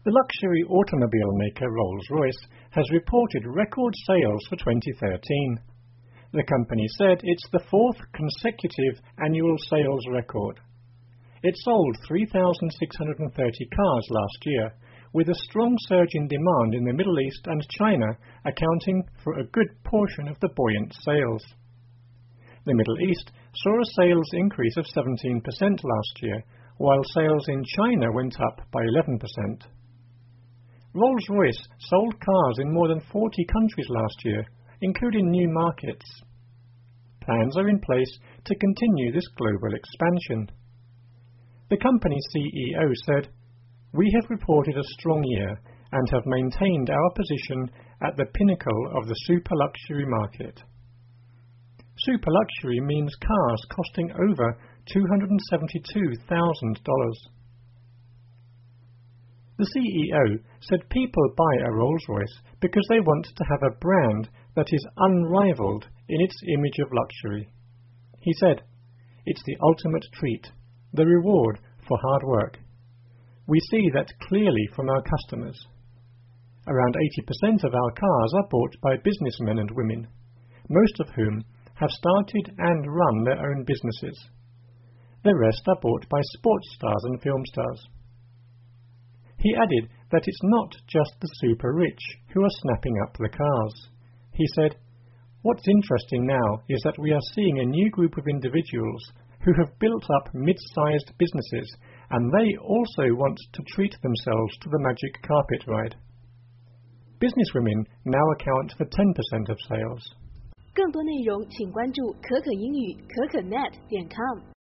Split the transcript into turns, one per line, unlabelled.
The luxury automobile maker Rolls-Royce has reported record sales for 2013. The company said it's the fourth consecutive annual sales record. It sold 3,630 cars last year, with a strong surge in demand in the Middle East and China accounting for a good portion of the buoyant sales. The Middle East saw a sales increase of 17% last year, while sales in China went up by 11%. Rolls-Royce sold cars in more than 40 countries last year, including new markets. Plans are in place to continue this global expansion. The company's CEO said, "We have reported a strong year and have maintained our position at the pinnacle of the super-luxury market." Super-luxury means cars costing over $272,000. The CEO said people buy a Rolls-Royce because they want to have a brand that is unrivaled in its image of luxury. He said, "It's the ultimate treat, the reward for hard work. We see that clearly from our customers. Around 80% of our cars are bought by businessmen and women, most of whom have started and run their own businesses. The rest are bought by sports stars and film stars." He added that it's not just the super-rich who are snapping up the cars. He said, "What's interesting now is that we are seeing a new group of individuals who have built up mid-sized businesses, and they also want to treat themselves to the magic carpet ride." Businesswomen now account for 10% of sales.
更多内容请关注可可英语可可net.com。